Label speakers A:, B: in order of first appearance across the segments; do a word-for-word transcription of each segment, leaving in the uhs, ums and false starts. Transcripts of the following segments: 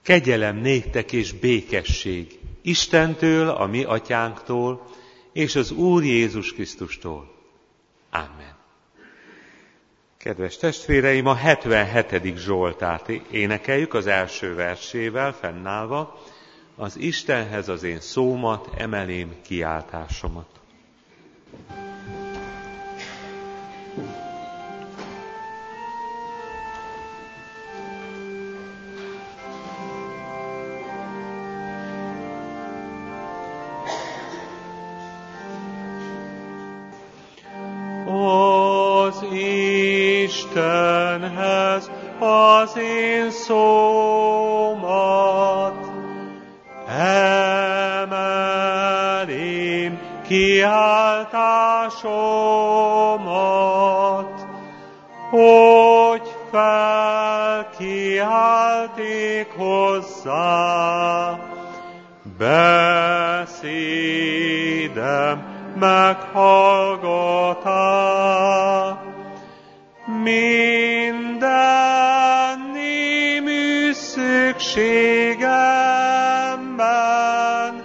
A: Kegyelem néktek és békesség Istentől, a mi atyánktól, és az Úr Jézus Krisztustól. Amen. Kedves testvéreim, a hetvenhetedik Zsoltárt énekeljük az első versével fennállva. Az Istenhez az én szómat, emelém kiáltásomat. Az Istenhez az én szómat emelém kiáltásomat, hogy felkiálték hozzá, beszédem meghallgatá. Minden némű szükségemben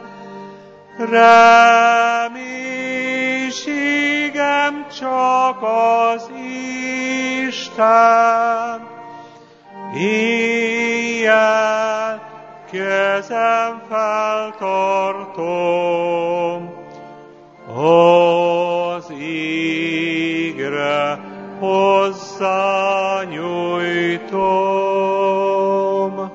A: reménységem csak az Isten. Éjjel kezem feltartom, az égre hozzányújtom.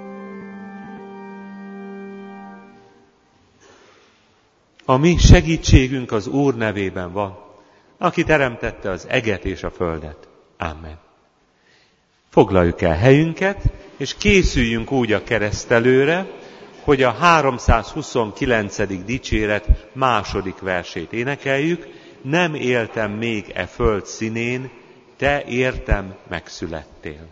A: A mi segítségünk az Úr nevében van, aki teremtette az eget és a földet. Amen. Foglaljuk el helyünket, és készüljünk úgy a keresztelőre, hogy a háromszázhuszonkilencedik dicséret második versét énekeljük. Nem éltem még e föld színén, te értem megszülettél.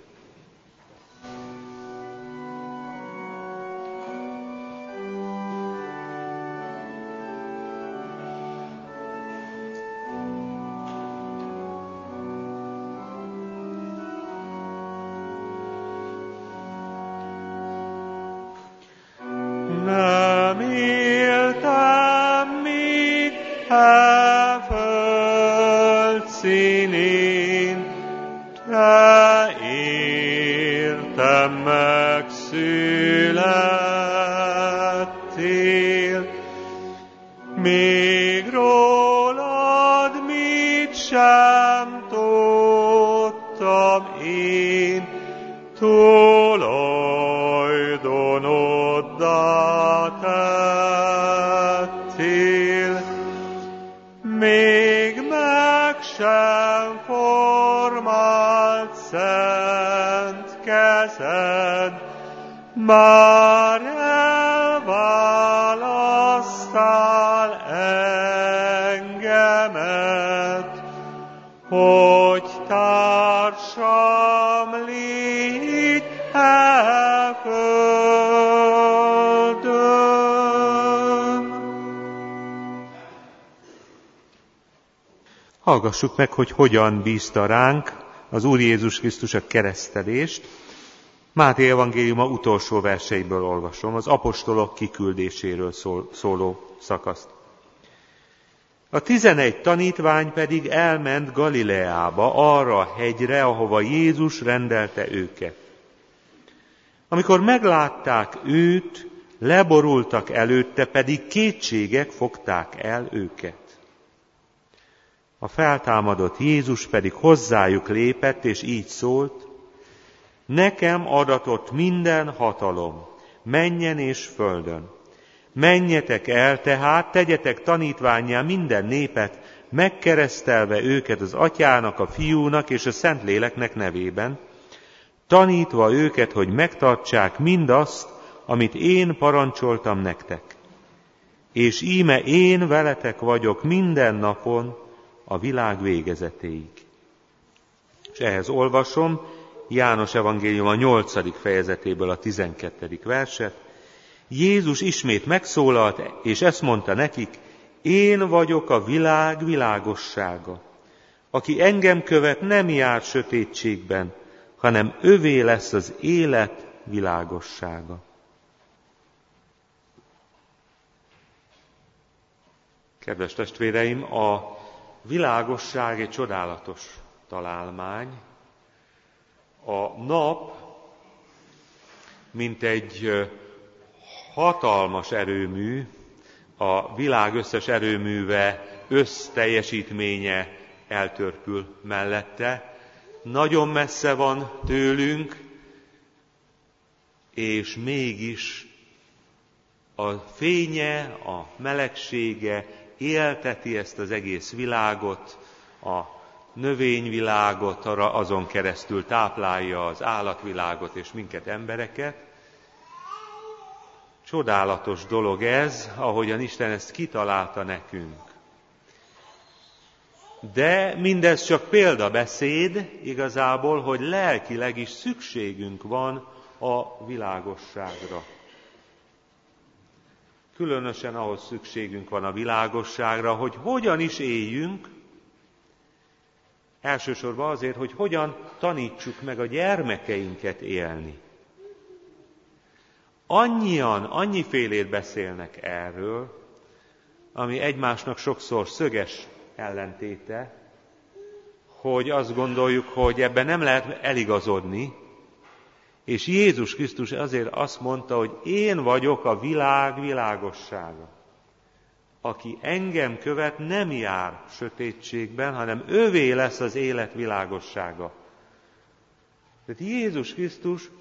A: Nem éltem még e föld színén, te értem megszülettél. Még rólad mit sem tudtam én, tulajdonoddá tettél. Még meg sem formált szent kezed, már elválasztál engemet, hogy társam légy e földön. Hallgassuk meg, hogy hogyan bízta ránk az Úr Jézus Krisztus a keresztelést. Máté evangéliuma utolsó verseiből olvasom, az apostolok kiküldéséről szól, szóló szakaszt. A tizenegy tanítvány pedig elment Galileába, arra a hegyre, ahova Jézus rendelte őket. Amikor meglátták őt, leborultak előtte, pedig kétségek fogták el őket. A feltámadott Jézus pedig hozzájuk lépett, és így szólt: nekem adatott minden hatalom, mennyen és földön. Menjetek el tehát, tegyetek tanítvánnyá minden népet, megkeresztelve őket az Atyának, a Fiúnak és a Szentléleknek nevében, tanítva őket, hogy megtartsák mindazt, amit én parancsoltam nektek. És íme én veletek vagyok minden napon a világ végezetéig. És ehhez olvasom János evangélium a nyolcadik fejezetéből a tizenkettedik verset. Jézus ismét megszólalt, és ezt mondta nekik: én vagyok a világ világossága. Aki engem követ, nem jár sötétségben, hanem övé lesz az élet világossága. Kedves testvéreim, a világosság egy csodálatos találmány. A nap, mint egy hatalmas erőmű, a világ összes erőműve összteljesítménye eltörpül mellette. Nagyon messze van tőlünk, és mégis a fénye, a melegsége élteti ezt az egész világot, a növényvilágot, azon keresztül táplálja az állatvilágot és minket, embereket. Csodálatos dolog ez, ahogyan Isten ezt kitalálta nekünk. De mindez csak példabeszéd igazából, hogy lelkileg is szükségünk van a világosságra. Különösen ahhoz szükségünk van a világosságra, hogy hogyan is éljünk, elsősorban azért, hogy hogyan tanítsuk meg a gyermekeinket élni. Annyian, annyifélét beszélnek erről, ami egymásnak sokszor szöges ellentéte, hogy azt gondoljuk, hogy ebben nem lehet eligazodni, és Jézus Krisztus azért azt mondta, hogy én vagyok a világ világossága. Aki engem követ, nem jár sötétségben, hanem ővé lesz az élet világossága. Tehát Jézus Krisztus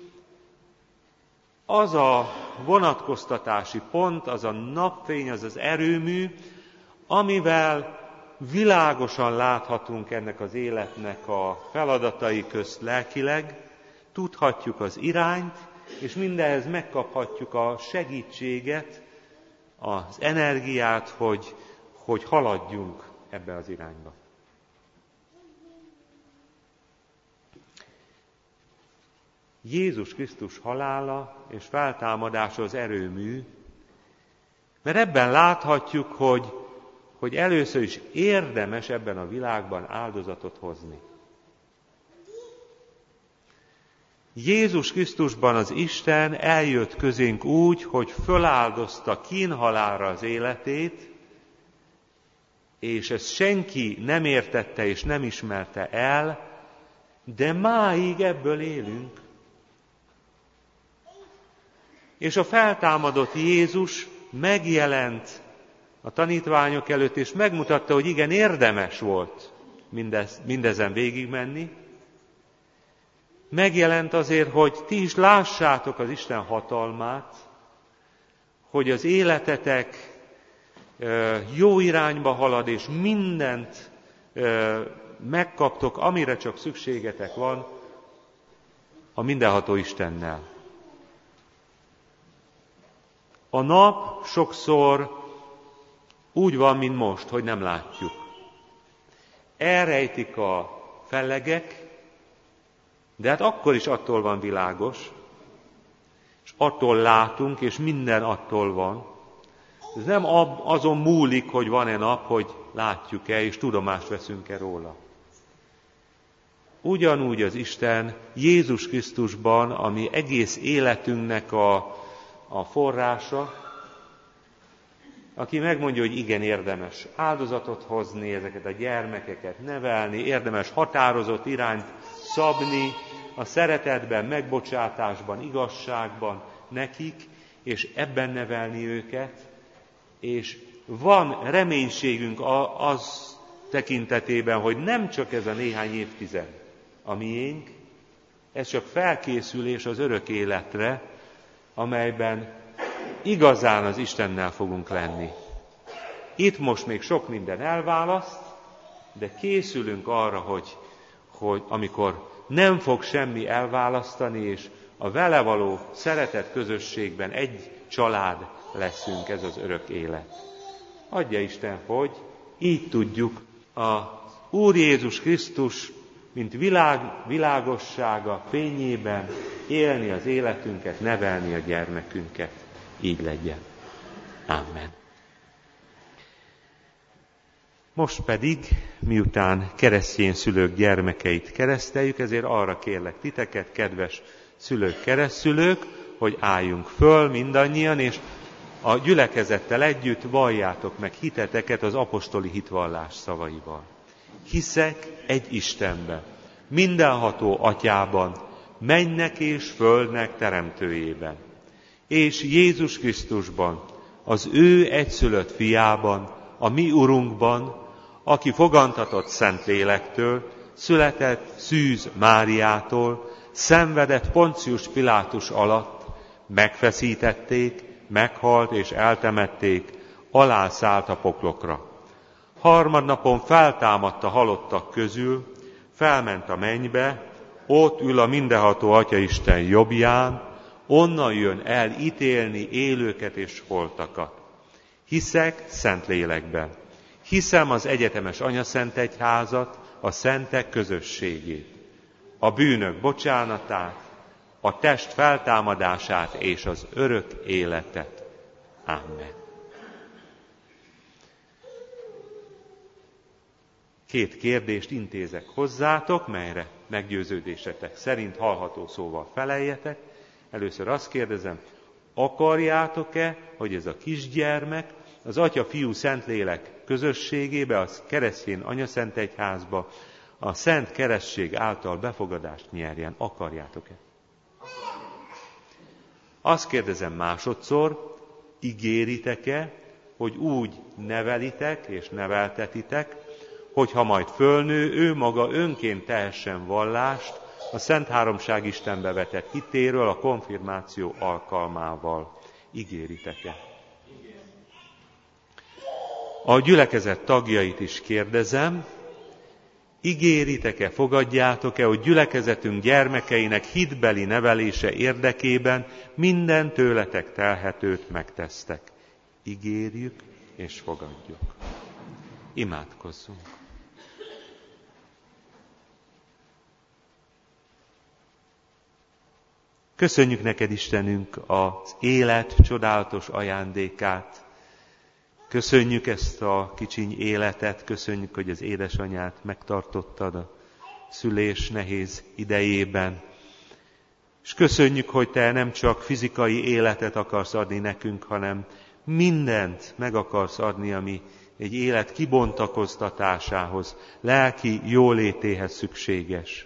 A: az a vonatkoztatási pont, az a napfény, az az erőmű, amivel világosan láthatunk ennek az életnek a feladatai közt lelkileg, tudhatjuk az irányt, és mindehhez megkaphatjuk a segítséget, az energiát, hogy, hogy haladjunk ebbe az irányba. Jézus Krisztus halála és feltámadása az erőmű, mert ebben láthatjuk, hogy, hogy először is érdemes ebben a világban áldozatot hozni. Jézus Krisztusban az Isten eljött közénk úgy, hogy föláldozta kínhalálra az életét, és ezt senki nem értette és nem ismerte el, de máig ebből élünk. És a feltámadott Jézus megjelent a tanítványok előtt, és megmutatta, hogy igen, érdemes volt mindez, mindezen végigmenni. Megjelent azért, hogy ti is lássátok az Isten hatalmát, hogy az életetek jó irányba halad, és mindent megkaptok, amire csak szükségetek van a mindenható Istennel. A nap sokszor úgy van, mint most, hogy nem látjuk. Elrejtik a fellegek, de hát akkor is attól van világos, és attól látunk, és minden attól van. Ez nem azon múlik, hogy van-e nap, hogy látjuk-e, és tudomást veszünk-e róla. Ugyanúgy az Isten Jézus Krisztusban, ami egész életünknek a, a forrása, aki megmondja, hogy igen, érdemes áldozatot hozni, ezeket a gyermekeket nevelni, érdemes határozott irányt szabni, a szeretetben, megbocsátásban, igazságban nekik, és ebben nevelni őket, és van reménységünk az tekintetében, hogy nem csak ez a néhány évtized a miénk, ez csak felkészülés az örök életre, amelyben igazán az Istennel fogunk lenni. Itt most még sok minden elválaszt, de készülünk arra, hogy, hogy amikor nem fog semmi elválasztani, és a vele való szeretet közösségben egy család leszünk, ez az örök élet. Adja Isten, hogy így tudjuk az Úr Jézus Krisztus, mint világ, világossága fényében élni az életünket, nevelni a gyermekünket. Így legyen. Amen. Most pedig, miután keresztény szülők gyermekeit kereszteljük, ezért arra kérlek titeket, kedves szülők, keresztszülők, hogy álljunk föl mindannyian, és a gyülekezettel együtt valljátok meg hiteteket az apostoli hitvallás szavaival. Hiszek egy Istenben, mindenható Atyában, mennek és földnek teremtőjében, és Jézus Krisztusban, az ő egyszülött fiában, a mi Urunkban, aki fogantatott Szentlélektől, született Szűz Máriától, szenvedett Poncius Pilátus alatt, megfeszítették, meghalt és eltemették, alászállt a poklokra. Harmadnapon feltámadt a halottak közül, felment a mennybe, ott ül a mindenható Atyaisten jobbján, onnan jön el ítélni élőket és holtakat. Hiszek Szentlélekben. Hiszem az egyetemes anyaszentegyházat, a szentek közösségét, a bűnök bocsánatát, a test feltámadását és az örök életet. Amen. Két kérdést intézek hozzátok, melyre meggyőződésetek szerint hallható szóval feleljetek. Először azt kérdezem, akarjátok-e, hogy ez a kisgyermek az Atya, Fiú, Szentlélek közösségébe, a keresztény anyaszentegyházba, a Szent Keresztség által befogadást nyerjen? Akarjátok-e? Azt kérdezem másodszor, ígéritek-e, hogy úgy nevelitek és neveltetitek, hogyha majd fölnő, ő maga önként tehessen vallást a Szent Háromság Istenbe vetett hitéről a konfirmáció alkalmával. Ígéritek-e? A gyülekezet tagjait is kérdezem, ígéritek-e, fogadjátok-e, hogy gyülekezetünk gyermekeinek hitbeli nevelése érdekében minden tőletek telhetőt megtesztek? Ígérjük és fogadjuk. Imádkozzunk. Köszönjük neked, Istenünk, az élet csodálatos ajándékát. Köszönjük ezt a kicsiny életet, köszönjük, hogy az édesanyát megtartottad a szülés nehéz idejében. És köszönjük, hogy te nem csak fizikai életet akarsz adni nekünk, hanem mindent meg akarsz adni, ami egy élet kibontakoztatásához, lelki jólétéhez szükséges.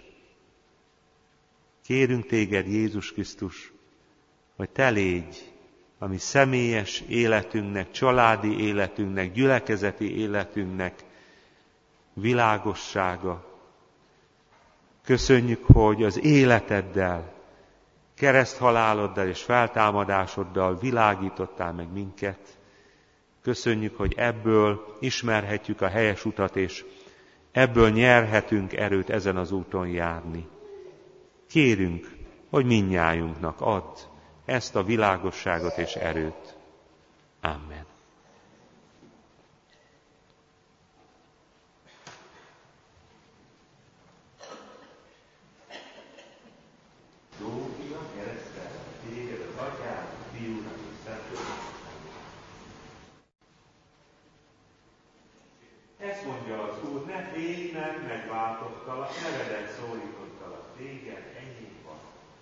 A: Kérünk téged, Jézus Krisztus, hogy te légy a mi személyes életünknek, családi életünknek, gyülekezeti életünknek világossága. Köszönjük, hogy az életeddel, kereszthaláloddal és feltámadásoddal világítottál meg minket. Köszönjük, hogy ebből ismerhetjük a helyes utat, és ebből nyerhetünk erőt ezen az úton járni. Kérünk, hogy mindnyájunknak add ezt a világosságot és erőt. Amen. Ezt mondja az Úr, ne félj, mert megváltottalak, nevedet szólítottalak téged, ennyi van.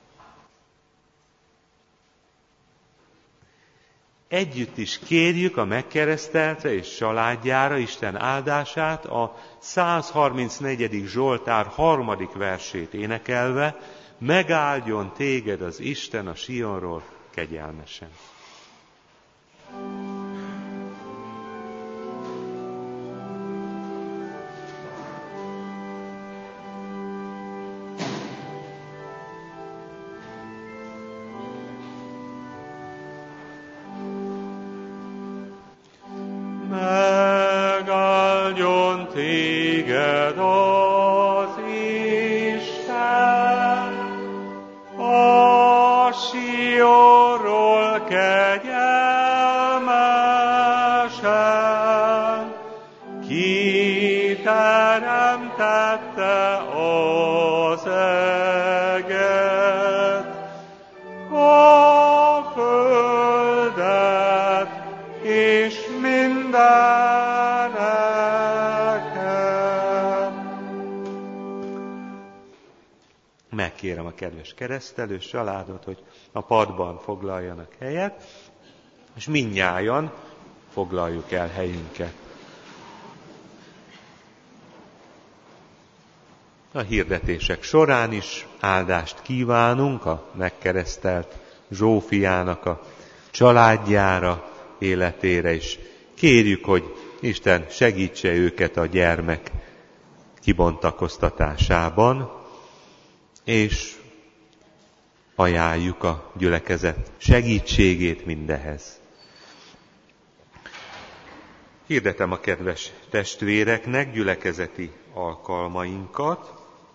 A: Együtt is kérjük a megkereszteltre és családjára Isten áldását, a százharmincnegyedik Zsoltár harmadik versét énekelve, megáldjon téged az Isten a Sionról kegyelmesen. Megáldjon téged az Isten a Sionról kegyelmesen, ki teremtette az eget, a földet és mindeneket. megkérem a kedves keresztelős családot, hogy a padban foglaljanak helyet, és mindnyájan foglaljuk el helyünket. A hirdetések során is áldást kívánunk a megkeresztelt Zsófiának a családjára, életére is. Kérjük, hogy Isten segítse őket a gyermek kibontakoztatásában, és ajánljuk a gyülekezet segítségét mindehez. Hirdetem a kedves testvéreknek gyülekezeti alkalmainkat.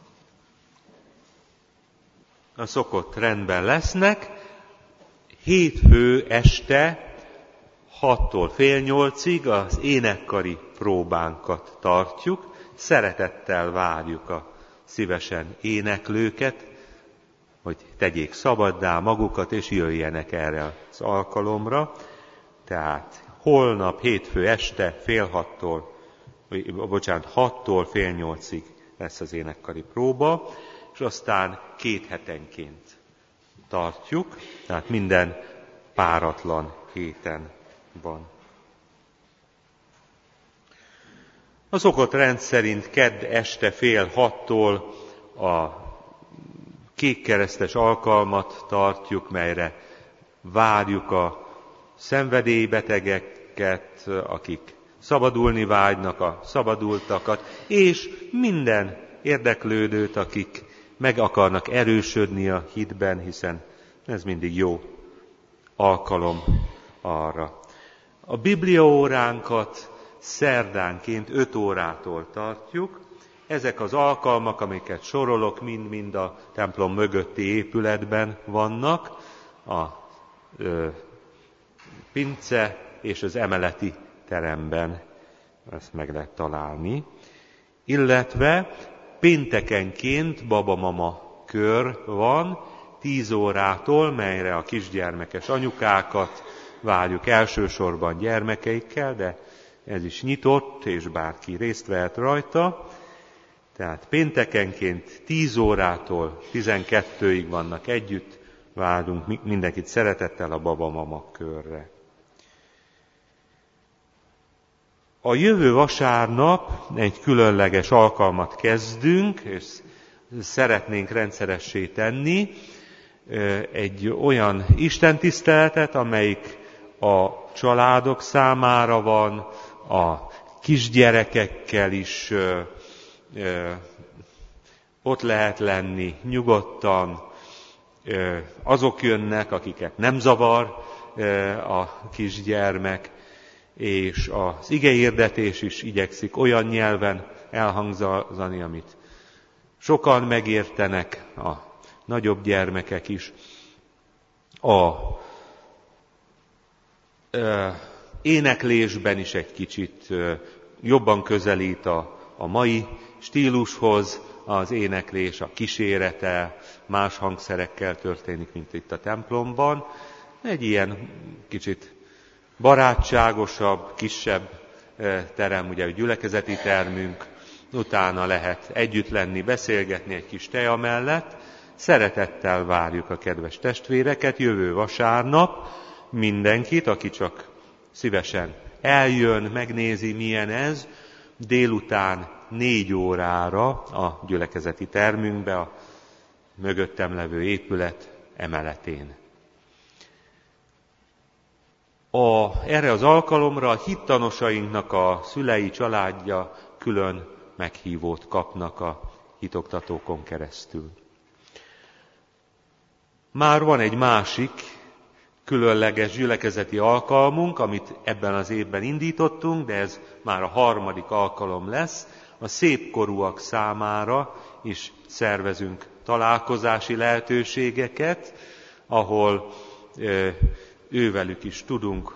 A: A szokott rendben lesznek. Hétfő este hattól fél nyolcig az énekkari próbánkat tartjuk. Szeretettel várjuk a szívesen éneklőket, hogy tegyék szabaddá magukat, és jöjjenek erre az alkalomra. Tehát holnap, hétfő este fél hattól, bocsánat, hattól fél nyolcig lesz az énekkari próba, és aztán két hetenként tartjuk, tehát minden páratlan héten van. A szokott rend szerint kedd este fél hattól a kékkeresztes alkalmat tartjuk, melyre várjuk a szenvedélybetegeket, akik szabadulni vágynak, a szabadultakat, és minden érdeklődőt, akik meg akarnak erősödni a hitben, hiszen ez mindig jó alkalom arra. A bibliaóránkat szerdánként öt órától tartjuk. Ezek az alkalmak, amiket sorolok, mind-mind a templom mögötti épületben vannak, a ö, pince és az emeleti teremben, ezt meg lehet találni. Illetve péntekenként babamama kör van, tíz órától, melyre a kisgyermekes anyukákat várjuk elsősorban gyermekeikkel, de ez is nyitott, és bárki részt vehet rajta. Tehát péntekenként tíz órától tizenkettőig vannak együtt, várunk mindenkit szeretettel a babamama körre. A jövő vasárnap egy különleges alkalmat kezdünk, és szeretnénk rendszeressé tenni, egy olyan istentiszteletet, amelyik a családok számára van, a kisgyerekekkel is ott lehet lenni nyugodtan, azok jönnek, akiket nem zavar a kisgyermek, és az igehirdetés is igyekszik olyan nyelven elhangzani, amit sokan megértenek, a nagyobb gyermekek is. A ö, éneklésben is egy kicsit ö, jobban közelít a, a mai stílushoz, az éneklés, a kísérete más hangszerekkel történik, mint itt a templomban. Egy ilyen kicsit barátságosabb, kisebb terem, ugye a gyülekezeti termünk, utána lehet együtt lenni, beszélgetni egy kis teja mellett. Szeretettel várjuk a kedves testvéreket jövő vasárnap, mindenkit, aki csak szívesen eljön, megnézi, milyen ez, délután négy órára a gyülekezeti termünkbe, a mögöttem levő épület emeletén. A, erre az alkalomra a hittanosainknak a szülei, családja külön meghívót kapnak a hitoktatókon keresztül. Már van egy másik különleges gyülekezeti alkalmunk, amit ebben az évben indítottunk, de ez már a harmadik alkalom lesz. A szépkorúak számára is szervezünk találkozási lehetőségeket, ahol ővelük is tudunk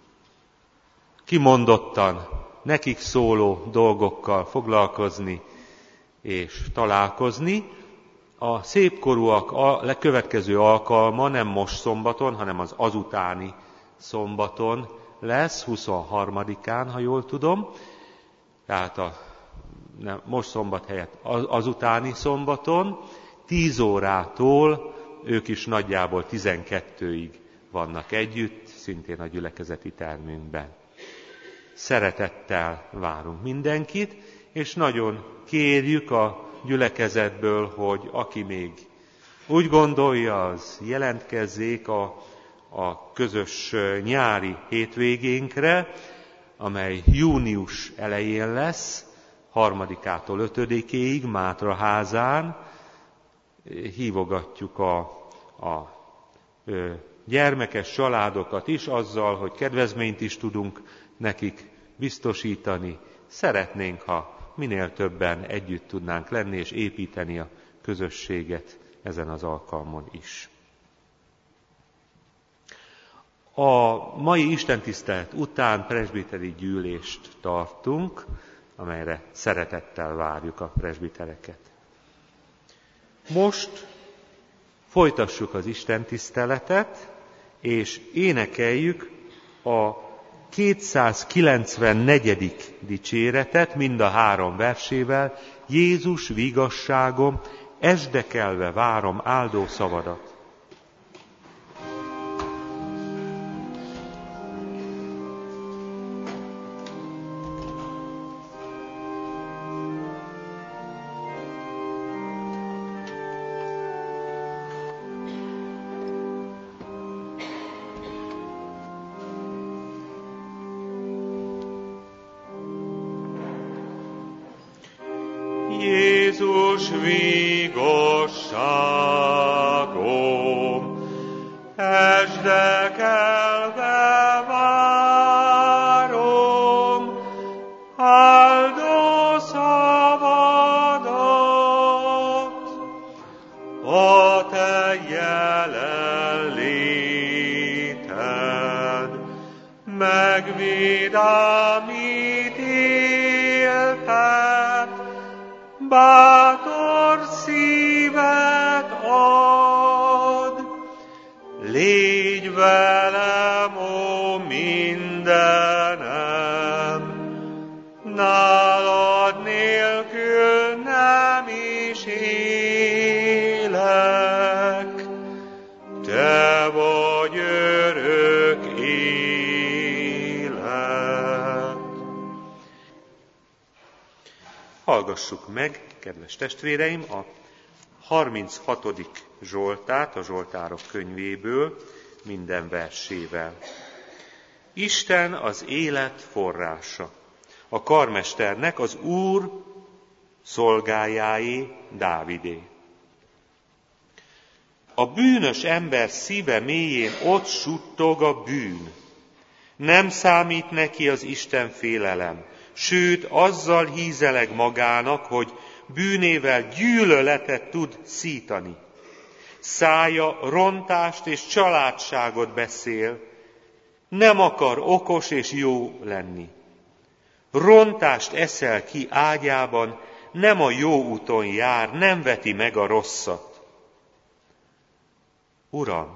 A: kimondottan nekik szóló dolgokkal foglalkozni és találkozni. A szépkorúak a legkövetkező alkalma nem most szombaton, hanem az azutáni szombaton lesz, huszonharmadikán, ha jól tudom. Tehát a, nem, most szombat helyett az, azutáni szombaton, tíz órától ők is nagyjából tizenkettőig vannak együtt, szintén a gyülekezeti termünkben. Szeretettel várunk mindenkit, és nagyon kérjük a gyülekezetből, hogy aki még úgy gondolja, az jelentkezzék a, a közös nyári hétvégénkre, amely június elején lesz, harmadikától ötödikéig Mátraházán. Hívogatjuk a, a ö, gyermekes családokat is azzal, hogy kedvezményt is tudunk nekik biztosítani. Szeretnénk, ha minél többen együtt tudnánk lenni és építeni a közösséget ezen az alkalmon is. A mai istentisztelet után presbiteri gyűlést tartunk, amelyre szeretettel várjuk a presbitereket. Most folytassuk az istentiszteletet, és énekeljük a kétszázkilencvennegyedik dicséretet, mind a három versével. Jézus, vigasságom, esdekelve várom áldó szavadat.
B: Jézus, vigasságom, esdekelve várom áldó szavadat, a te jelenléted megvidámít éltet, bátor szívet ad. Légy velem, ó mindenem, nálad nélkül nem is élek, te vagy örök élet.
A: Hallgassuk meg, kedves testvéreim, a harminchatodik Zsoltárt a Zsoltárok könyvéből minden versével. Isten az élet forrása, a karmesternek, az Úr szolgájáé, Dávidé. A bűnös ember szíve mélyén ott suttog a bűn. Nem számít neki az Isten félelem, sőt, azzal hízeleg magának, hogy bűnével gyűlöletet tud szítani. Szája rontást és családságot beszél, nem akar okos és jó lenni. Rontást eszel ki ágyában, nem a jó úton jár, nem veti meg a rosszat. Uram,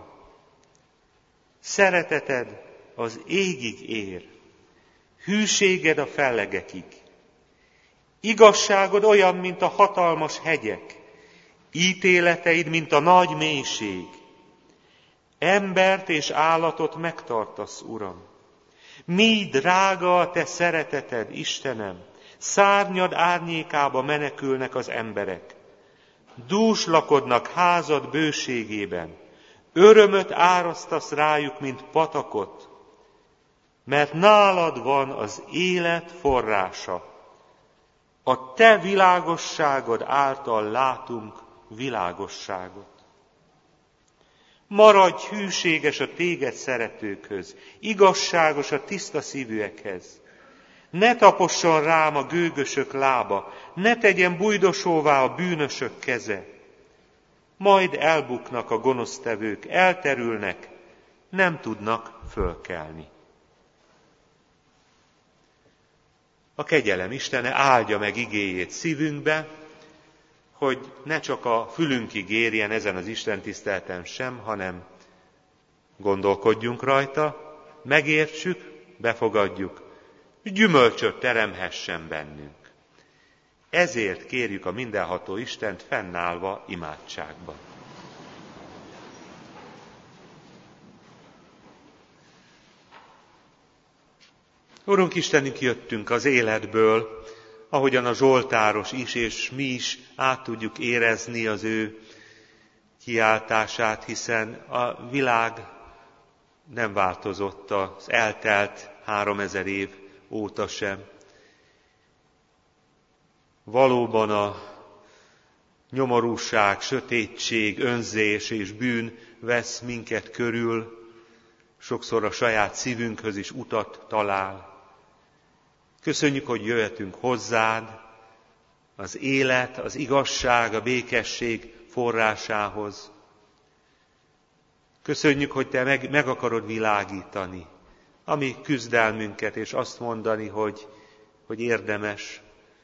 A: szereteted az égig ér, hűséged a fellegekig. Igazságod olyan, mint a hatalmas hegyek, ítéleteid, mint a nagy mélység. Embert és állatot megtartasz, Uram. Mi drága a te szereteted, Istenem, szárnyad árnyékába menekülnek az emberek. Dúslakodnak házad bőségében, örömöt árasztasz rájuk, mint patakot, mert nálad van az élet forrása. A te világosságod által látunk világosságot. Maradj hűséges a téged szeretőkhöz, igazságos a tiszta szívűekhez. Ne taposson rám a gőgösök lába, ne tegyen bujdosóvá a bűnösök keze. Majd elbuknak a gonosztevők, elterülnek, nem tudnak fölkelni. A kegyelem Istene áldja meg igéjét szívünkbe, hogy ne csak a fülünkig érjen ezen az istentiszteleten sem, hanem gondolkodjunk rajta, megértsük, befogadjuk, gyümölcsöt teremhessen bennünk. Ezért kérjük a mindenható Istent fennállva imádságban. Urunk Istenünk, jöttünk az életből, ahogyan a zsoltáros is, és mi is át tudjuk érezni az ő kiáltását, hiszen a világ nem változott az eltelt háromezer év óta sem. Valóban a nyomorúság, sötétség, önzés és bűn vesz minket körül, sokszor a saját szívünkhöz is utat talál. Köszönjük, hogy jöhetünk hozzád, az élet, az igazság, a békesség forrásához. Köszönjük, hogy te meg, meg akarod világítani a mi küzdelmünket, és azt mondani, hogy, hogy érdemes.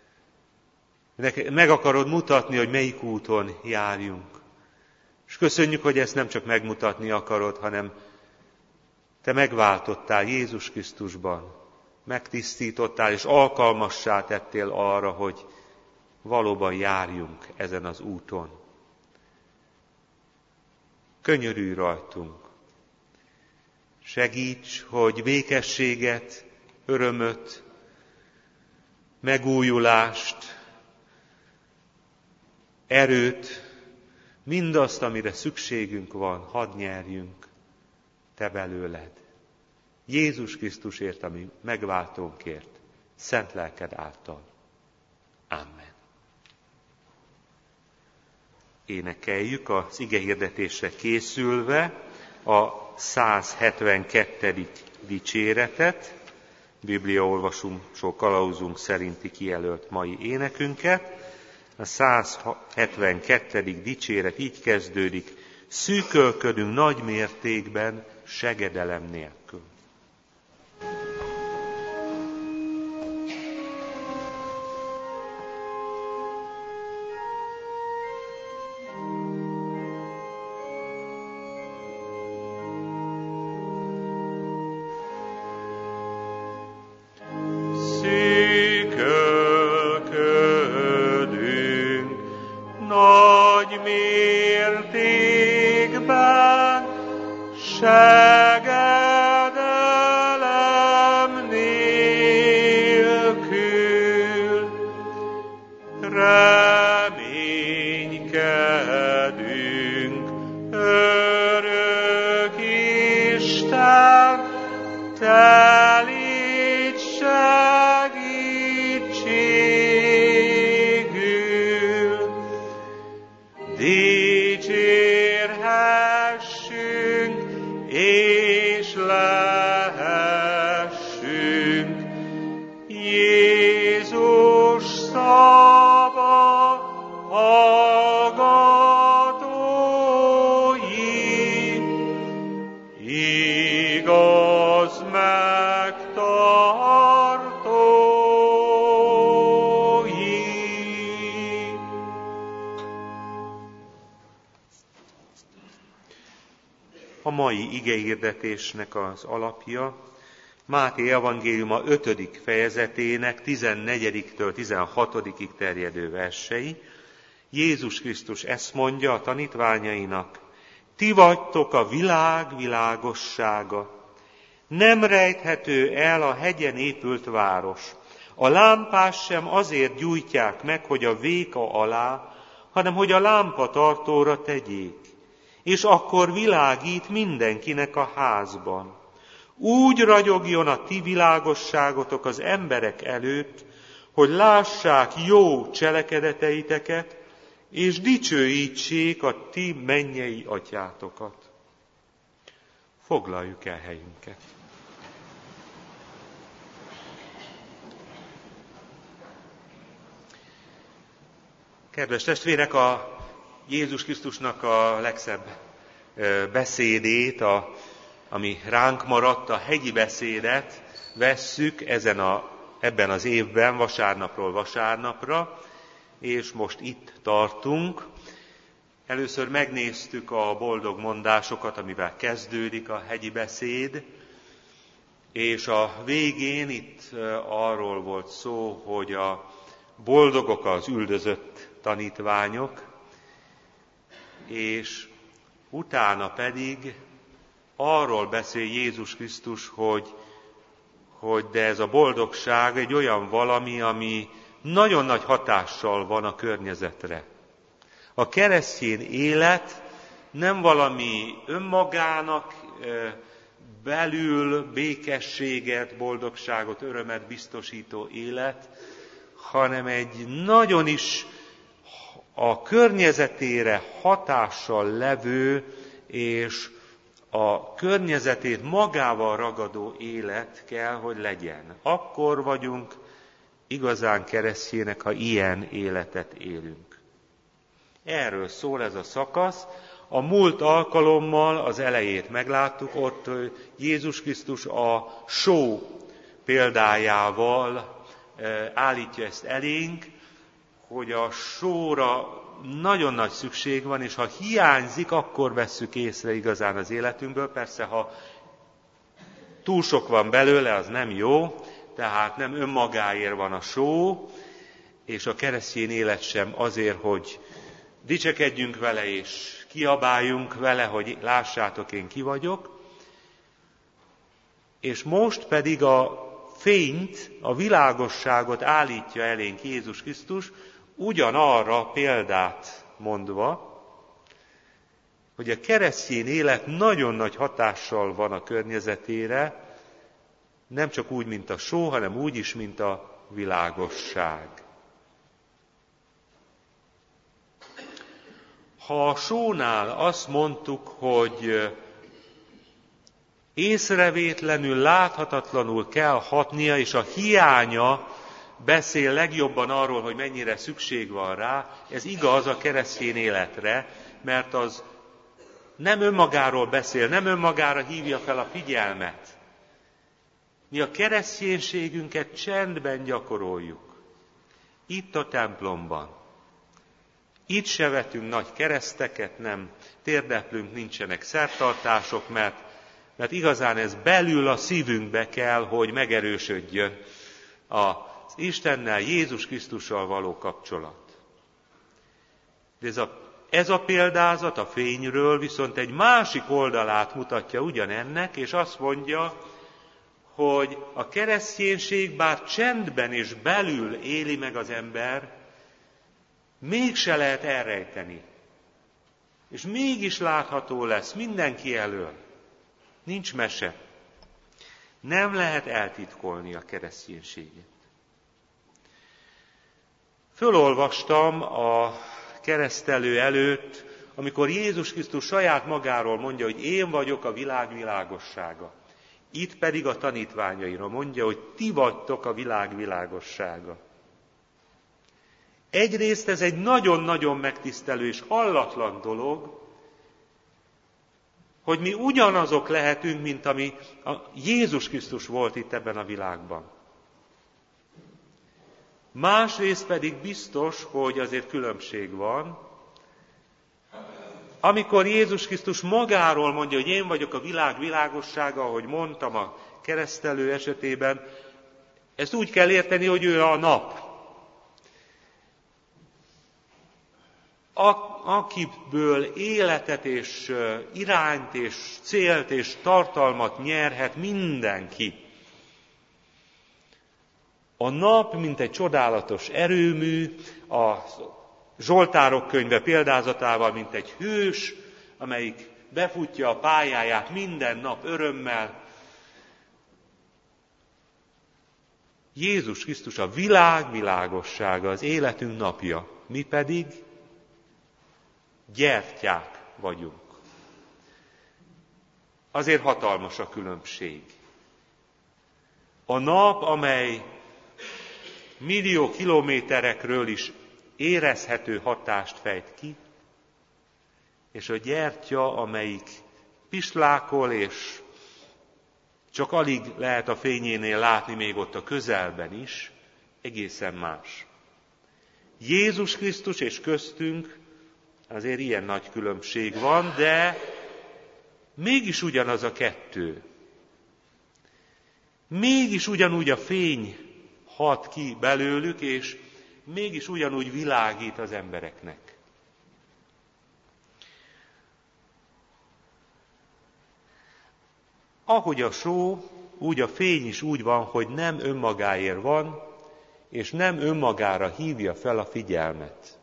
A: Meg akarod mutatni, hogy melyik úton járjunk. És köszönjük, hogy ezt nem csak megmutatni akarod, hanem te megváltottál Jézus Krisztusban, megtisztítottál és alkalmassá tettél arra, hogy valóban járjunk ezen az úton. Könyörülj rajtunk. Segíts, hogy békességet, örömöt, megújulást, erőt, mindazt, amire szükségünk van, hadd nyerjünk te belőled. Jézus Krisztusért, ami megváltónkért, szent lelked által. Amen. Énekeljük az igehirdetésre készülve a száz hetvenkettedik dicséretet, bibliaolvasó kalauzunk szerinti kijelölt mai énekünket. A száz hetvenkettedik dicséret így kezdődik: szűkölködünk nagy mértékben, segedelem nélkül. A mai igehirdetésnek az alapja Máté evangéliuma ötödik fejezetének tizennegyediktől tizenhatodikig terjedő versei. Jézus Krisztus ezt mondja a tanítványainak: ti vagytok a világ világossága. Nem rejthető el a hegyen épült város. A lámpás sem azért gyújtják meg, hogy a véka alá, hanem hogy a lámpatartóra tegyék, és akkor világít mindenkinek a házban. Úgy ragyogjon a ti világosságotok az emberek előtt, hogy lássák jó cselekedeteiteket, és dicsőítsék a ti mennyei atyátokat. Foglaljuk el helyünket. Kedves testvérek, a Jézus Krisztusnak a legszebb beszédét, a, ami ránk maradt, a hegyi beszédet vesszük ezen a, ebben az évben, vasárnapról vasárnapra, és most itt tartunk. Először megnéztük a boldog mondásokat, amivel kezdődik a hegyi beszéd, és a végén itt arról volt szó, hogy a, boldogok az üldözött tanítványok, és utána pedig arról beszél Jézus Krisztus, hogy, hogy de ez a boldogság egy olyan valami, ami nagyon nagy hatással van a környezetre. A keresztény élet nem valami önmagának belül békességet, boldogságot, örömet biztosító élet, hanem egy nagyon is a környezetére hatással levő és a környezetét magával ragadó élet kell, hogy legyen. Akkor vagyunk igazán keresztjének, ha ilyen életet élünk. Erről szól ez a szakasz. A múlt alkalommal az elejét megláttuk, ott Jézus Krisztus a só példájával állítja ezt elénk, hogy a sóra nagyon nagy szükség van, és ha hiányzik, akkor vesszük észre igazán az életünkből. Persze, ha túl sok van belőle, az nem jó, tehát nem önmagáért van a só, és a keresztény élet sem azért, hogy dicsekedjünk vele, és kiabáljunk vele, hogy lássátok, én ki vagyok. És most pedig a fényt, a világosságot állítja elénk Jézus Krisztus, ugyanarra példát mondva, hogy a keresztény élet nagyon nagy hatással van a környezetére, nem csak úgy, mint a só, hanem úgy is, mint a világosság. Ha a sónál azt mondtuk, hogy észrevétlenül, láthatatlanul kell hatnia, és a hiánya beszél legjobban arról, hogy mennyire szükség van rá, ez igaz a keresztény életre, mert az nem önmagáról beszél, nem önmagára hívja fel a figyelmet. Mi a kereszténységünket csendben gyakoroljuk. Itt a templomban. Itt se vetünk nagy kereszteket, nem térdeplünk, nincsenek szertartások, mert, mert igazán ez belül a szívünkbe kell, hogy megerősödjön az Istennel, Jézus Krisztussal való kapcsolat. De ez a, ez a példázat a fényről viszont egy másik oldalát mutatja ugyanennek, és azt mondja, hogy a kereszténység bár csendben és belül éli meg az ember, mégse lehet elrejteni. És mégis látható lesz mindenki elől. Nincs mese. Nem lehet eltitkolni a kereszténységet. Fölolvastam a keresztelő előtt, amikor Jézus Krisztus saját magáról mondja, hogy én vagyok a világ világossága. Itt pedig a tanítványaira mondja, hogy ti vagytok a világ világossága. Egyrészt ez egy nagyon-nagyon megtisztelő és hallatlan dolog, hogy mi ugyanazok lehetünk, mint ami a Jézus Krisztus volt itt ebben a világban. Másrészt pedig biztos, hogy azért különbség van. Amikor Jézus Krisztus magáról mondja, hogy én vagyok a világ világossága, ahogy mondtam a keresztelő esetében, ezt úgy kell érteni, hogy ő a nap. Akiből életet és irányt és célt és tartalmat nyerhet mindenki. A nap, mint egy csodálatos erőmű, a Zsoltárok könyve példázatával, mint egy hős, amelyik befutja a pályáját minden nap örömmel. Jézus Krisztus a világ világossága, az életünk napja, mi pedig gyertyák vagyunk. Azért hatalmas a különbség. A nap, amely millió kilométerekről is érezhető hatást fejt ki, és a gyertya, amelyik pislákol, és csak alig lehet a fényénél látni még ott a közelben is, egészen más. Jézus Krisztus és köztünk azért ilyen nagy különbség van, de mégis ugyanaz a kettő. Mégis ugyanúgy a fény hat ki belőlük, és mégis ugyanúgy világít az embereknek. Ahogy a só, úgy a fény is úgy van, hogy nem önmagáért van, és nem önmagára hívja fel a figyelmet.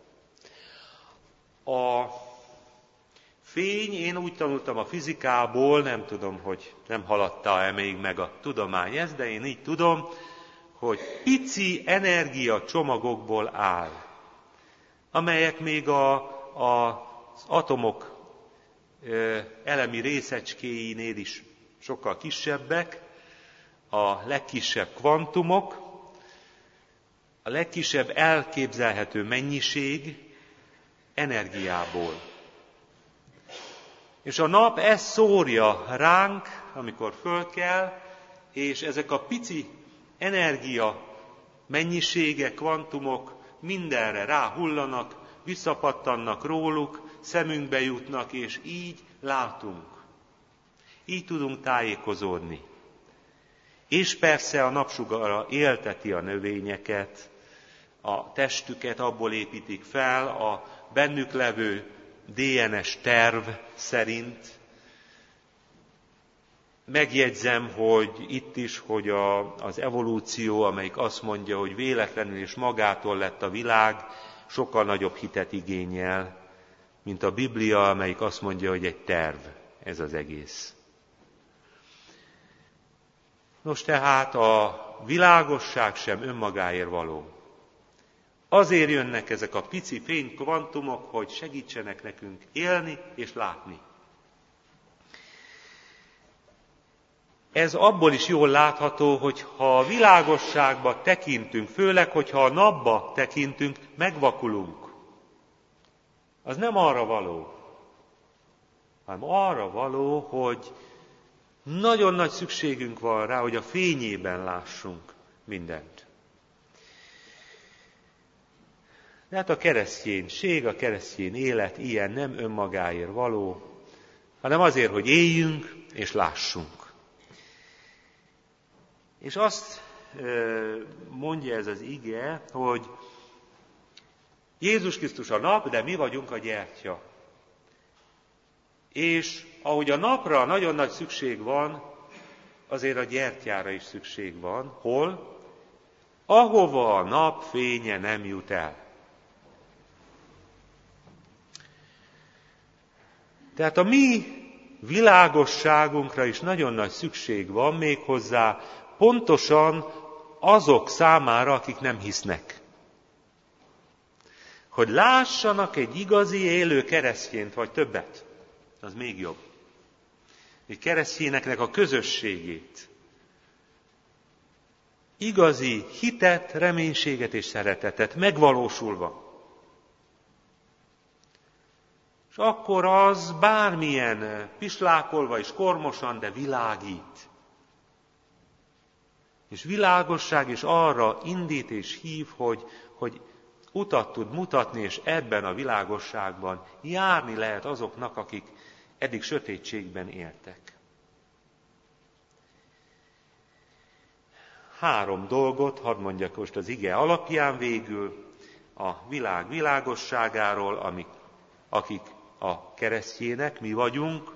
A: A fény, én úgy tanultam a fizikából, nem tudom, hogy nem haladta-e még meg a tudomány ezt, de én így tudom, hogy pici energiacsomagokból áll, amelyek még a, a, az atomok ö, elemi részecskéinél is sokkal kisebbek, a legkisebb kvantumok, a legkisebb elképzelhető mennyiség energiából. És a nap ezt szórja ránk, amikor fölkel, és ezek a pici energia mennyiségek, kvantumok mindenre ráhullanak, visszapattannak róluk, szemünkbe jutnak, és így látunk. Így tudunk tájékozódni. És persze a napsugara élteti a növényeket, a testüket abból építik fel, a bennük levő dé en es terv szerint. Megjegyzem, hogy itt is, hogy a, az evolúció, amelyik azt mondja, hogy véletlenül és magától lett a világ, sokkal nagyobb hitet igényel, mint a Biblia, amelyik azt mondja, hogy egy terv ez az egész. Nos, tehát a világosság sem önmagáért való. Azért jönnek ezek a pici fénykvantumok, hogy segítsenek nekünk élni és látni. Ez abból is jól látható, hogy ha a világosságba tekintünk, főleg, hogyha a napba tekintünk, megvakulunk. Az nem arra való, hanem arra való, hogy nagyon nagy szükségünk van rá, hogy a fényében lássunk mindent. De hát a kereszténység, a keresztény élet ilyen nem önmagáért való, hanem azért, hogy éljünk és lássunk. És azt mondja ez az ige, hogy Jézus Krisztus a nap, de mi vagyunk a gyertya. És ahogy a napra nagyon nagy szükség van, azért a gyertyára is szükség van. Hol? Ahova a nap fénye nem jut el. Tehát a mi világosságunkra is nagyon nagy szükség van, méghozzá pontosan azok számára, akik nem hisznek. Hogy lássanak egy igazi élő keresztényt, vagy többet, az még jobb. Egy keresztényeknek a közösségét. Igazi hitet, reménységet és szeretetet megvalósulva. És akkor az bármilyen pislákolva és kormosan, de világít. És világosság is arra indít és hív, hogy, hogy utat tud mutatni, és ebben a világosságban járni lehet azoknak, akik eddig sötétségben éltek. Három dolgot, hadd mondjak most az ige alapján végül, a világ világosságáról, amik, akik a keresztjének, mi vagyunk.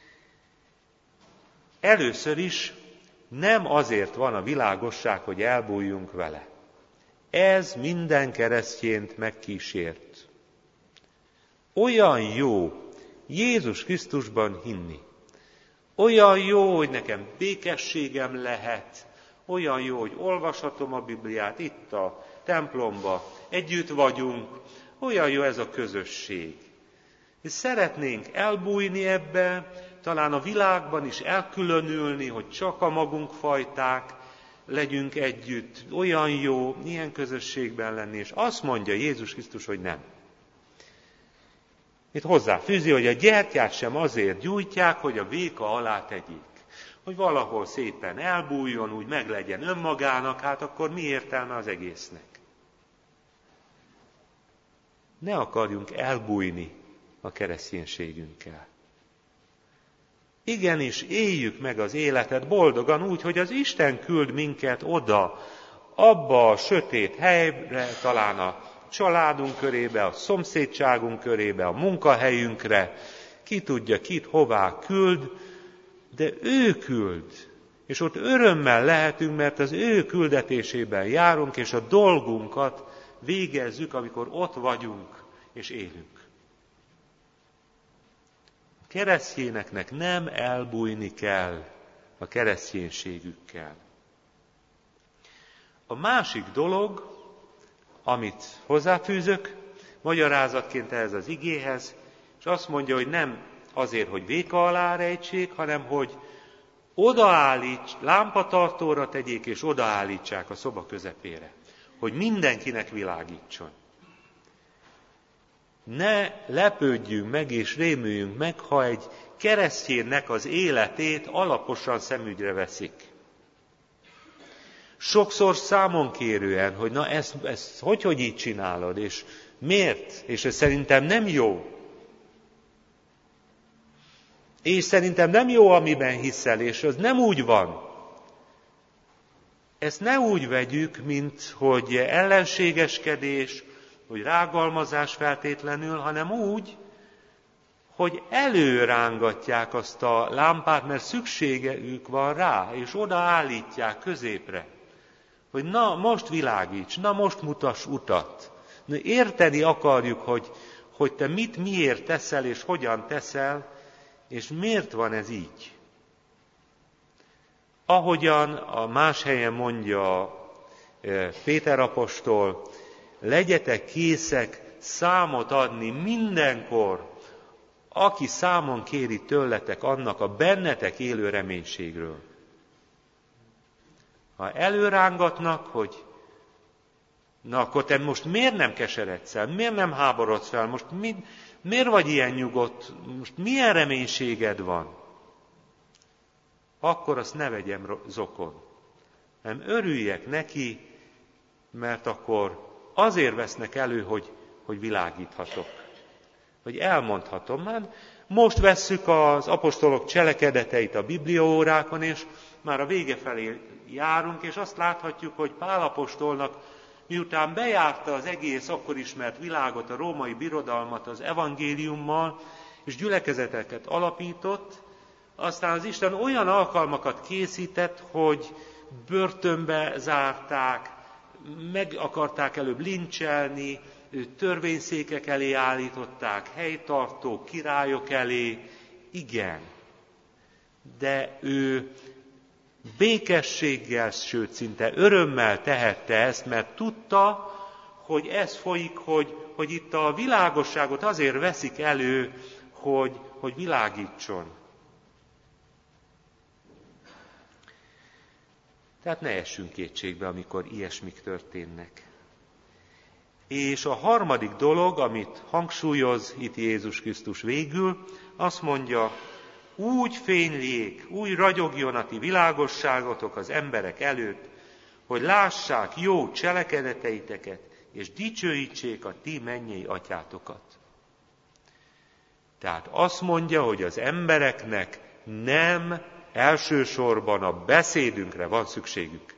A: Először is nem azért van a világosság, hogy elbújjunk vele. Ez minden keresztjént megkísért. Olyan jó Jézus Krisztusban hinni. Olyan jó, hogy nekem békességem lehet. Olyan jó, hogy olvashatom a Bibliát itt a templomba, együtt vagyunk. Olyan jó ez a közösség. És szeretnénk elbújni ebbe, talán a világban is elkülönülni, hogy csak a magunk fajták legyünk együtt. Olyan jó ilyen közösségben lenni, és azt mondja Jézus Krisztus, hogy nem. Itt hozzáfűzi, hogy a gyertyát sem azért gyújtják, hogy a véka alá tegyék. Hogy valahol szépen elbújjon, úgy meglegyen önmagának, hát akkor mi értelme az egésznek? Ne akarjunk elbújni a kereszténységünkkel. Igenis, éljük meg az életet boldogan úgy, hogy az Isten küld minket oda abba a sötét helyre, talán a családunk körébe, a szomszédságunk körébe, a munkahelyünkre, ki tudja kit hová küld, de ő küld. És ott örömmel lehetünk, mert az ő küldetésében járunk, és a dolgunkat végezzük, amikor ott vagyunk és élünk. A keresztényeknek nem elbújni kell a kereszténységükkel. A másik dolog, amit hozzáfűzök, magyarázatként ehhez az igéhez, és azt mondja, hogy nem azért, hogy véka alá rejtsék, hanem hogy odaállíts, lámpatartóra tegyék, és odaállítsák a szoba közepére, hogy mindenkinek világítson. Ne lepődjünk meg és rémüljünk meg, ha egy kereszténynek az életét alaposan szemügyre veszik. Sokszor számonkérően, hogy na ezt, ezt hogy, hogy így csinálod, és miért, és ez szerintem nem jó. És szerintem nem jó, amiben hiszel, és az nem úgy van. Ezt ne úgy vegyük, mint hogy ellenségeskedés, hogy rágalmazás feltétlenül, hanem úgy, hogy előrángatják azt a lámpát, mert szükségük van rá, és odaállítják középre. Hogy na, most világíts, na, most mutass utat. Na, érteni akarjuk, hogy, hogy te mit, miért teszel, és hogyan teszel, és miért van ez így. Ahogyan a más helyen mondja Péter apostol, legyetek készek számot adni mindenkor, aki számon kéri tőletek annak a bennetek élő reménységről. Ha előrángatnak, hogy na akkor te most miért nem keseredsz el, miért nem háborodsz fel, most mi, miért vagy ilyen nyugodt, most milyen reménységed van, akkor azt ne vegyem zokon. Nem örüljek neki, mert akkor azért vesznek elő, hogy, hogy világíthatok. Hogy elmondhatom. Már most vesszük az apostolok cselekedeteit a bibliaórákon, és már a vége felé járunk, és azt láthatjuk, hogy Pál apostolnak, miután bejárta az egész akkor ismert világot, a római birodalmat az evangéliummal, és gyülekezeteket alapított, aztán az Isten olyan alkalmakat készített, hogy börtönbe zárták, meg akarták előbb lincselni, törvényszékek elé állították, helytartók, királyok elé, igen. De ő békességgel, sőt szinte örömmel tehette ezt, mert tudta, hogy ez folyik, hogy, hogy itt a világosságot azért veszik elő, hogy, hogy világítson. Tehát ne essünk kétségbe, amikor ilyesmik történnek. És a harmadik dolog, amit hangsúlyoz itt Jézus Krisztus végül, azt mondja, úgy fényljék, úgy ragyogjon a ti világosságotok az emberek előtt, hogy lássák jó cselekedeteiteket, és dicsőítsék a ti mennyei atyátokat. Tehát azt mondja, hogy az embereknek nem elsősorban a beszédünkre van szükségük.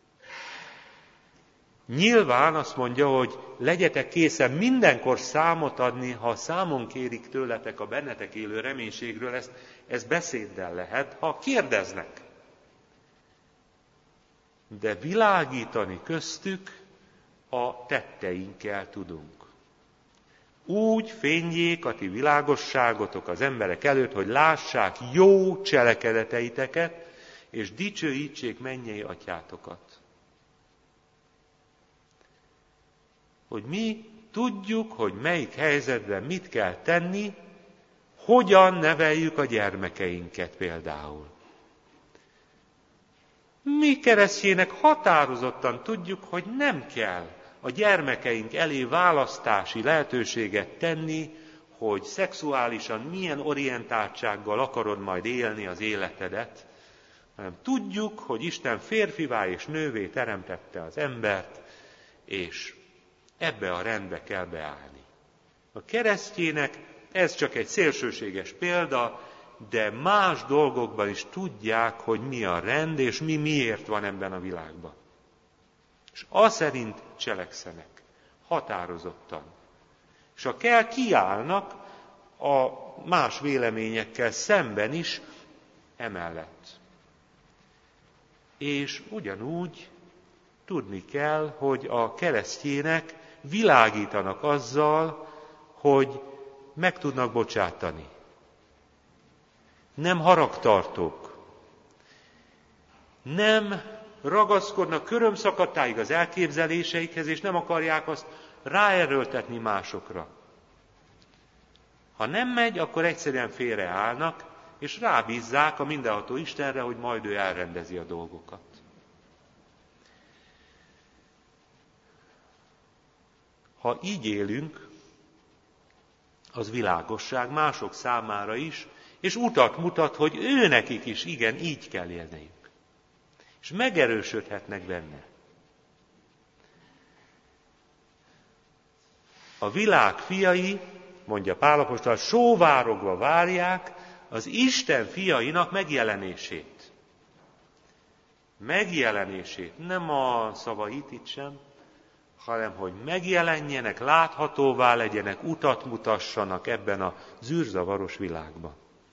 A: Nyilván azt mondja, hogy legyetek készen mindenkor számot adni, ha számon kérik tőletek a bennetek élő reménységről, ezt, ez beszéddel lehet, ha kérdeznek. De világítani köztük a tetteinkkel tudunk. Úgy fényjék a ti világosságotok az emberek előtt, hogy lássák jó cselekedeteiteket, és dicsőítsék mennyei atyátokat. Hogy mi tudjuk, hogy melyik helyzetben mit kell tenni, hogyan neveljük a gyermekeinket például. Mi keresztjének határozottan tudjuk, hogy nem kell a gyermekeink elé választási lehetőséget tenni, hogy szexuálisan milyen orientáltsággal akarod majd élni az életedet, hanem tudjuk, hogy Isten férfivá és nővé teremtette az embert, és ebbe a rendbe kell beállni. A keresztjének ez csak egy szélsőséges példa, de más dolgokban is tudják, hogy mi a rend, és mi miért van ebben a világban. és az szerint cselekszenek, határozottan. És ha kell, kiállnak a más véleményekkel szemben is emellett. És ugyanúgy tudni kell, hogy a keresztjének világítanak azzal, hogy meg tudnak bocsátani. Nem haragtartók. Nem ragaszkodnak körömszakadtáig az elképzeléseikhez, és nem akarják azt ráerőltetni másokra. Ha nem megy, akkor egyszerűen félreállnak, és rábízzák a mindenható Istenre, hogy majd ő elrendezi a dolgokat. Ha így élünk, az világosság mások számára is, és utat mutat, hogy ő nekik is igen, így kell élniük. És megerősödhetnek benne. A világ fiai, mondja Pál apostol, sóvárogva várják az Isten fiainak megjelenését. Megjelenését, nem a szavait itt sem, hanem hogy megjelenjenek, láthatóvá legyenek, utat mutassanak ebben a zűrzavaros világban.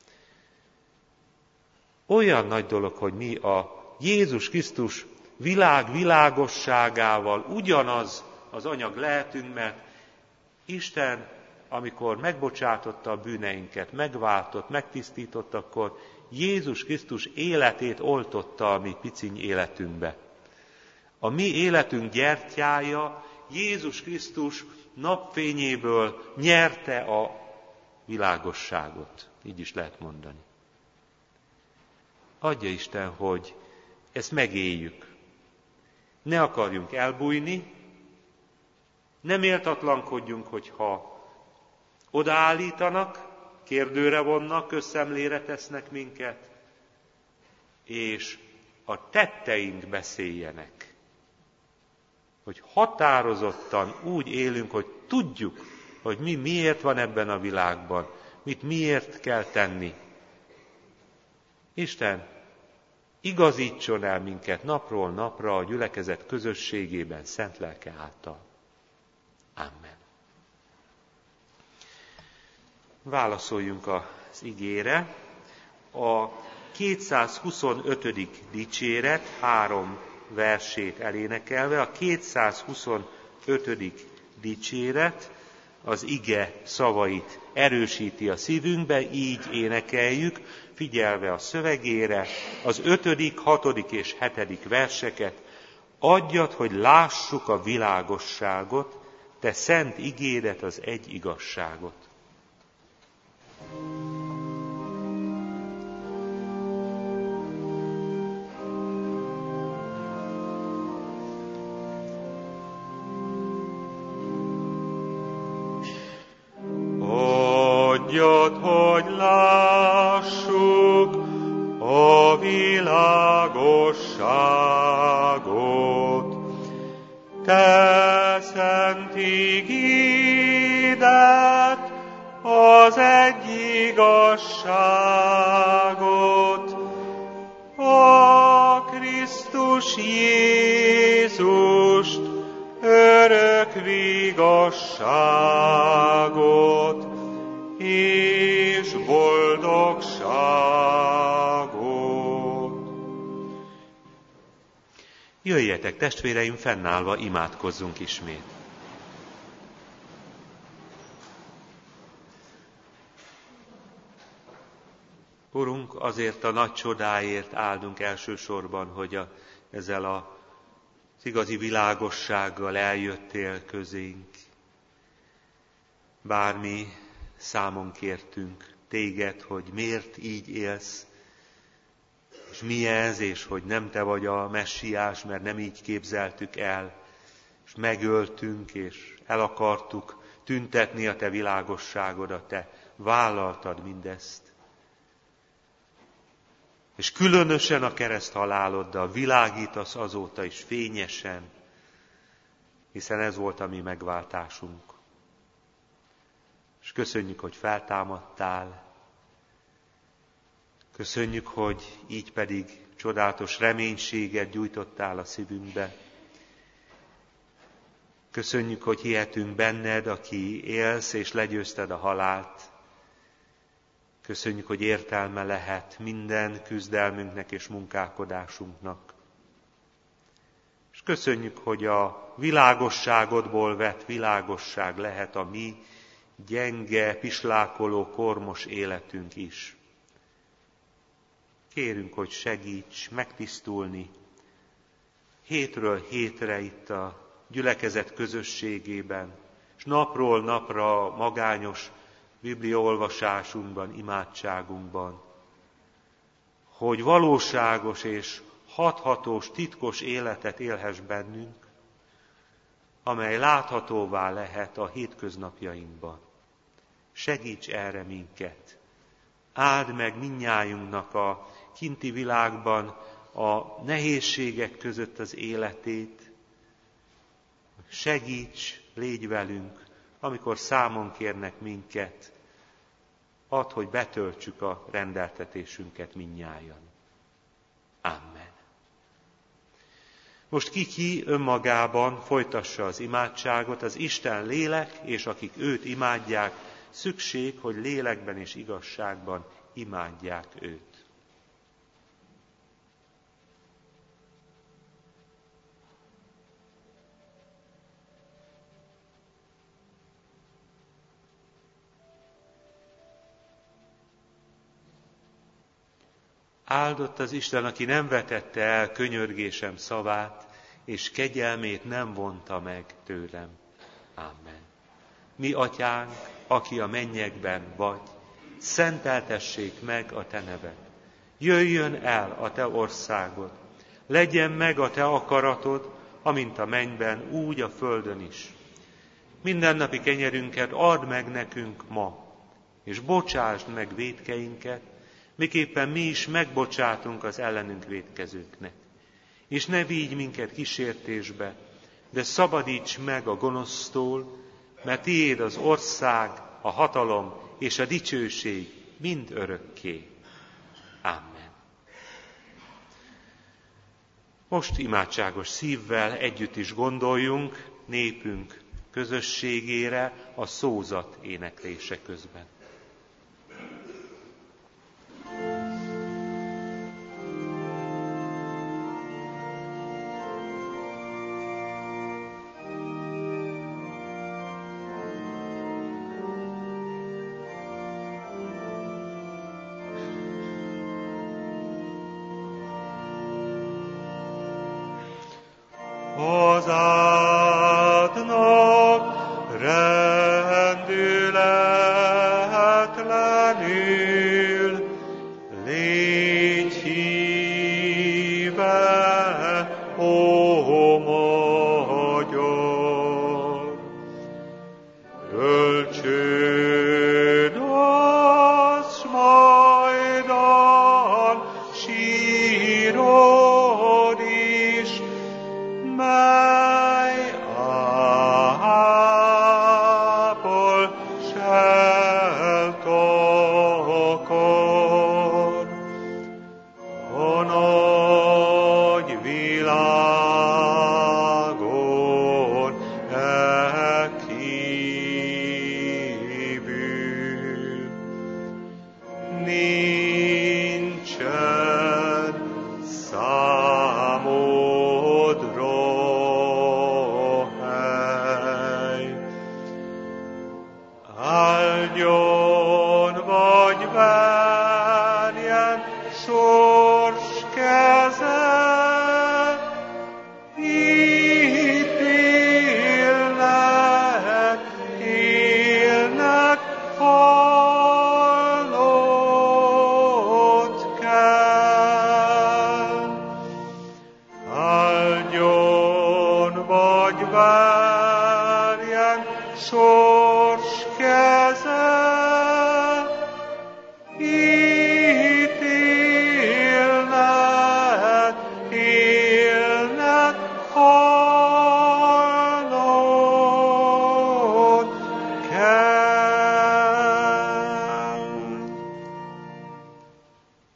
A: Olyan nagy dolog, hogy mi a Jézus Krisztus világ világosságával ugyanaz az anyag lehetünk, mert Isten, amikor megbocsátotta a bűneinket, megváltott, megtisztított, akkor Jézus Krisztus életét oltotta a mi piciny életünkbe. A mi életünk gyertyája Jézus Krisztus napfényéből nyerte a világosságot. Így is lehet mondani. Adja Isten, hogy ezt megéljük. Ne akarjunk elbújni, ne méltatlankodjunk, hogyha odaállítanak, kérdőre vonnak, közszemlére tesznek minket, és a tetteink beszéljenek. Hogy határozottan úgy élünk, hogy tudjuk, hogy mi miért van ebben a világban, mit miért kell tenni. Isten igazítson el minket napról napra a gyülekezet közösségében szent lelke által. Amen. Válaszoljunk az igére. A kétszázhuszonötödik dicséret három versét elénekelve, a kétszázhuszonötödik dicséret az ige szavait erősíti a szívünkbe, így énekeljük, figyelve a szövegére, az ötödik, hatodik és hetedik verseket. Adjad, hogy lássuk a világosságot, te szent igédet, az egy igazságot.
B: Adjad, hogy lássuk a világosságot, te szent igédet, az egy igazságot, a Krisztus Jézust, örök vigasságot és boldogságot.
A: Jöjjetek, testvéreim, fennállva imádkozzunk ismét. Urunk, azért a nagy csodáért áldunk elsősorban, hogy a, ezzel a, az igazi világossággal eljöttél közénk. Bármi számon kértünk téged, hogy miért így élsz, és mi ez, és hogy nem te vagy a messiás, mert nem így képzeltük el, és megöltünk, és el akartuk tüntetni a te világosságodat, te vállaltad mindezt. És különösen a kereszt haláloddal világítasz azóta is fényesen, hiszen ez volt a mi megváltásunk. És köszönjük, hogy feltámadtál, köszönjük, hogy így pedig csodálatos reménységet gyújtottál a szívünkbe, Köszönjük, hogy hihetünk benned, aki élsz és legyőzted a halált. Köszönjük, hogy értelme lehet minden küzdelmünknek és munkálkodásunknak. És köszönjük, hogy a világosságodból vett világosság lehet a mi gyenge, pislákoló, kormos életünk is. Kérünk, hogy segíts megtisztulni hétről hétre itt a gyülekezet közösségében, és napról napra magányos bibliaolvasásunkban, imádságunkban, hogy valóságos és hathatós, titkos életet élhess bennünk, amely láthatóvá lehet a hétköznapjainkban. Segíts erre minket! Áld meg mindnyájunknak a kinti világban a nehézségek között az életét. Segíts, légy velünk, amikor számon kérnek minket. Add, hogy betöltsük a rendeltetésünket mindnyájan. Amen. Most ki-ki önmagában folytassa az imádságot, az Isten lélek, és akik őt imádják, szükség, hogy lélekben és igazságban imádják őt. Áldott az Isten, aki nem vetette el könyörgésem szavát, és kegyelmét nem vonta meg tőlem. Amen. Mi atyánk, aki a mennyekben vagy, szenteltessék meg a te neved. Jöjjön el a te országod, legyen meg a te akaratod, amint a mennyben, úgy a földön is. Mindennapi kenyerünket add meg nekünk ma, és bocsásd meg vétkeinket, miképpen mi is megbocsátunk az ellenünk vétkezőknek. És ne vigy minket kísértésbe, de szabadíts meg a gonosztól, mert tiéd az ország, a hatalom és a dicsőség mind örökké. Amen. Most imádságos szívvel együtt is gondoljunk népünk közösségére a szózat éneklése közben.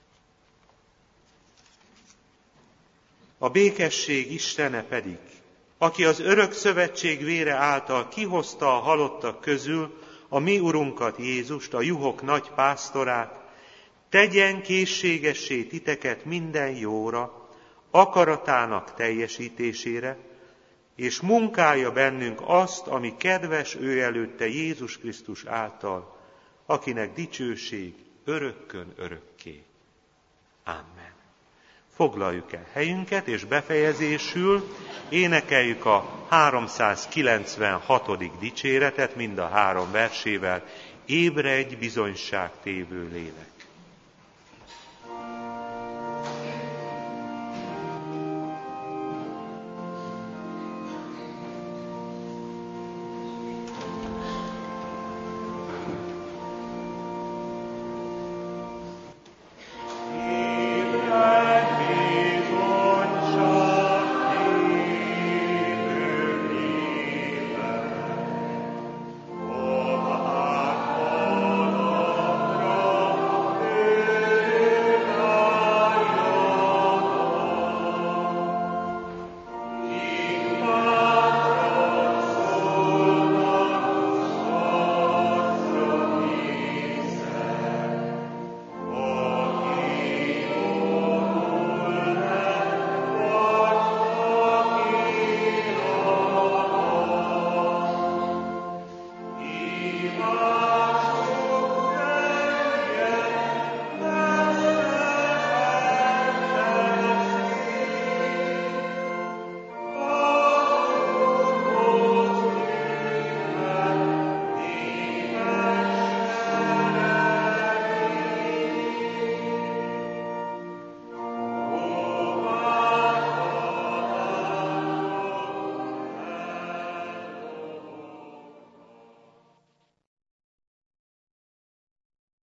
A: A békesség Istene pedig aki az örök szövetség vére által kihozta a halottak közül a mi Urunkat Jézust, a juhok nagy pásztorát, tegyen készségessé titeket minden jóra, akaratának teljesítésére, és munkálja bennünk azt, ami kedves ő előtte Jézus Krisztus által, akinek dicsőség örökkön örökké. Amen. Foglaljuk el helyünket, és befejezésül énekeljük a háromszázkilencvenhatodik dicséretet, mind a három versével, ébredj bizonyságtévő lélek.